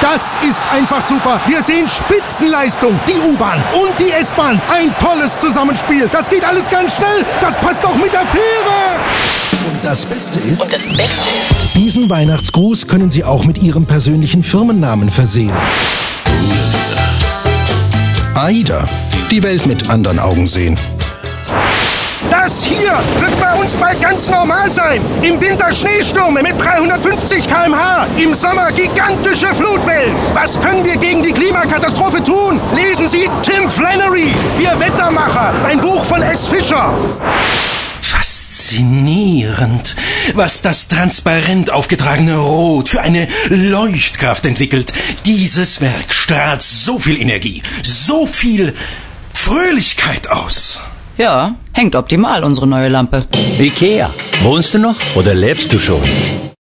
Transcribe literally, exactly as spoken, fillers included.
Das ist einfach super. Wir sehen Spitzenleistung. Die U-Bahn und die S-Bahn. Ein tolles Zusammenspiel. Das geht alles ganz schnell. Das passt auch mit der Fähre. Und das Beste ist... Und das Beste ist... Diesen Weihnachtsgruß können Sie auch mit Ihrem persönlichen Firmennamen versehen. AIDA. Die Welt mit anderen Augen sehen. Das hier wird bei uns bald ganz normal sein. Im Winter Schneestürme mit dreihundertfünfzig Kilometer pro Stunde. Im Sommer gigantische Flutwellen. Was können wir gegen die Klimakatastrophe tun? Lesen Sie Tim Flannery, Wir Wettermacher, ein Buch von S. Fischer. Faszinierend, was das transparent aufgetragene Rot für eine Leuchtkraft entwickelt. Dieses Werk strahlt so viel Energie, so viel Fröhlichkeit aus. Ja, hängt optimal, unsere neue Lampe. Ikea, wohnst du noch oder lebst du schon?